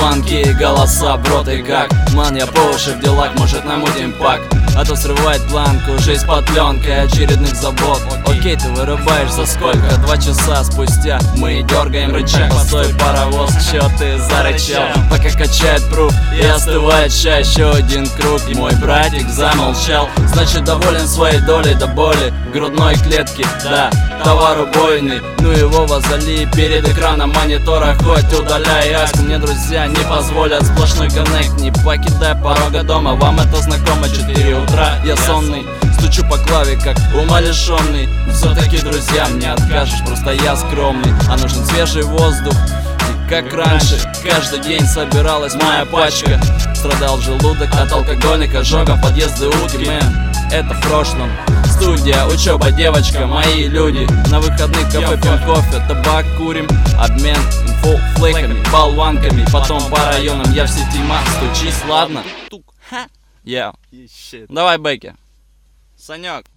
звонки, голоса, бро, ты как? Ман, я по уши в делах, может намутим пак. А то срывает планку, жизнь под пленкой очередных забот. Окей, ты вырубаешь за сколько? 2 часа спустя мы дергаем рычаг. Постой, паровоз, чё ты зарычал? Пока качает пруд и остывает чай. Еще один круг, и мой братик замолчал. Значит, доволен своей долей до боли грудной клетки, да, товар убойный. Ну его возали перед экраном монитора, хоть удаляй аску. Мне друзья не позволят сплошной коннект. Не покидай порога дома, вам это знакомо. 4 утра, я сонный, стучу по клаве, как умалишенный. Все-таки, друзья, мне откажешь, просто я скромный. А нужен свежий воздух, и как раньше каждый день собиралась моя пачка. Страдал желудок от алкогольных ожогов, подъезды утки, мэн, это в прошлом. Студия, учеба, девочка, мои люди. На выходных кафе пьем кофе, табак курим, обмен инфо флейками, болванками. Потом по районам я в сети мат, стучись, ладно? Давай, Бекки. Санек.